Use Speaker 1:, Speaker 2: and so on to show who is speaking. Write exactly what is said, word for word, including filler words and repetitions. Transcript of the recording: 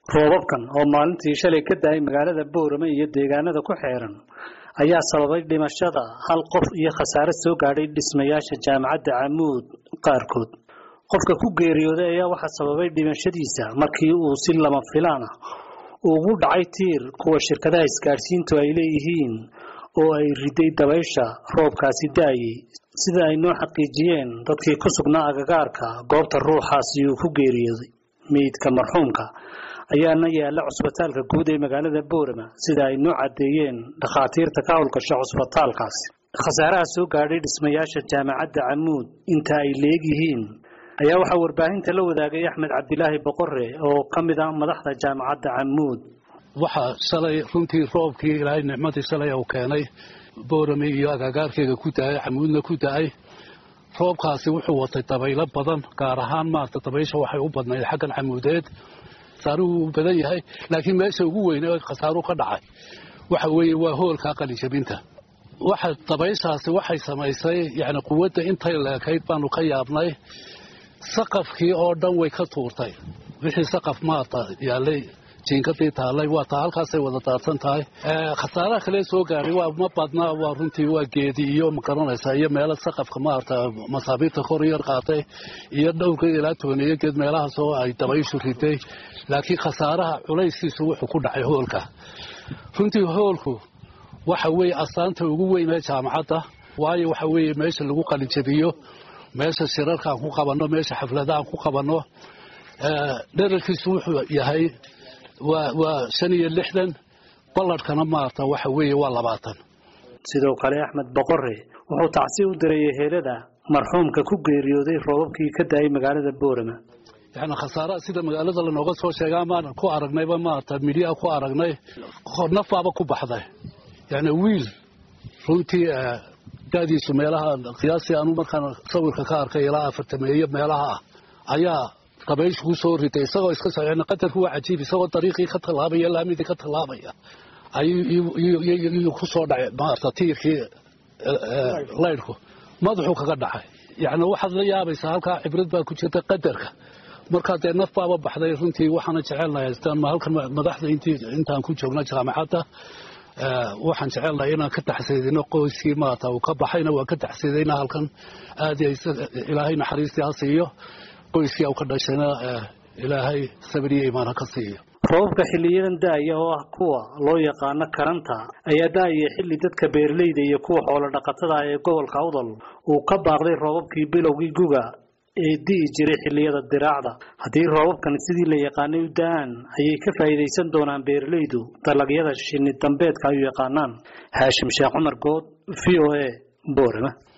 Speaker 1: roobabkan oo maalintii shalay ka daay magaalada Boorama iyo deegaanada ku xeeran ayaa sababay dhimashada hal qof iyo khasaare soo gaadhay dhismayaasha jaamacadda Camuud qaarkood. Qofka ku geeriyooday ayaa waxa sababay dhimashadiisa markii uu si lama filaan ah ugu dhacay tiir kuwa shirkadaha isgaarsiintu ay leeyihiin oo ay riday dabaysha roobkaasi daayay, sida ay noo xaqiijiyeen dadkii ku sugnaa agagaarka goobta ruuxaasi uu ku geeriyooday. meydka marxuumka ayaana yaala cusbitaalka guud ee magaalada Boorama, sida ay noo cadeeyeen dhakhaatiirta ka howlgasha cusbitaalkaasi. khasaaraha soo gaadhay dhismayaasha jaamacadda Camuud inta ay leeyihiin ayaa waxa warbaahinta la wadaagay Axmed Cabdilaahi Boqorre oo kamid ah madaxda jaamacadda Camuud.
Speaker 2: waxa shalay runtii roobkii Ilaahay nicmadii shalay uu keenay Boorama iyo agagaarkeeda ku tahay Camuudna ku tahay. roobkaasi wuxuu watay dabaylo badan, gaar ahaan maanta dabaysha waxay u badnayd xaggan Camuudeed. saaruhu badan yahay, laakiin meesha ugu weyn ee khasaaru ka dhacay waxa weeye waa hoolka qalijabinta. waxa dabayshaasi waxay samaysay yaani quwadda intay leekayd baanu ka yaabnay. saqafkii oo dhan way ka tuurtay. wixii saqaf maanta yaalay jiinkadii taalay waa taa halkaasay wada daadsan tahay. khasaaraha kale soo gaaray waa ma badna, waa runtii waa geedi iyo ma garanaysa iyo meelo saqafka maarta masaabiirta kor yar qaatay iyo dhowrka ilaa tooneeyo geed meelaha soo ay dabayshu riday. laakiin khasaaraha culayskiisu wuxuu ku dhacay hoolka. runtii hoolku waxa weeye astaanta ugu weyn ee jaamacadda, waayo waxa weeye meesha lagu qalinjabiyo, meesha shirarka ku qabano, meesha xafladaha ku qabano. dhererkiisu wuxuu yahay waa waa shan iyo lixdan, balladkana maarta waxa weeye waa labaatan.
Speaker 1: sidoo kale Axmed Boqorre wuxuu tacsi u diray ehelada marxuumka ku geeriyooday roobabkii ka daay magaalada Boorama.
Speaker 2: يعني خسارة سيدا مقالة لنا قصة وشيء ما كو أرقناي بما تدميريا كو أرقناي نفع بكو بحضه. يعني ويل روتي قادي سميلها قياسي أنو مركان صور ككار كيلا فتمية ميلها أيا قبيش هو صور ريتي سوى إسكسر. يعني قدر هو عجيب سوى طريقي خط الهابية لا ميدي خط الهابية أي يخصو ما تطير في لا يركو ما ضحوك قدعه. يعني واحد ليابي سهلك عبرت بقى كنت تقدرك marka ay naf baaba baxday. runtii waxaan jecelahay istaan ma halkan madaxda intii intaan ku joogna jaamacadda waxaan jecelahay inaan ka taxsiidino qoyskii maata uu ka baxayna waa ka taxsiidayna halkan aad Ilaahay naxariistii ha siiyo qoyskii uu ka dhashayna Ilaahay sabriye iimaan ka siiyo.
Speaker 1: roobka xilliyadan daaya oo ah kuwa loo yaqaan karanta ayaa daaya xilli dadka beeraleyda iyo kuwa xoolo dhaqatada ee gobolka Awdal uu ka baaqday roobabkii bilowgii guga ee dii jiray xilliyada diraacda. haddii roobabkan sidii la yaqaanay u da'aan ayay ka faa'iideysan doonaan beeraleydu dalagyada shinni dambeedka ay u yaqaanaan. Haashim Sheekh Cumar Good, V O A, Boorama.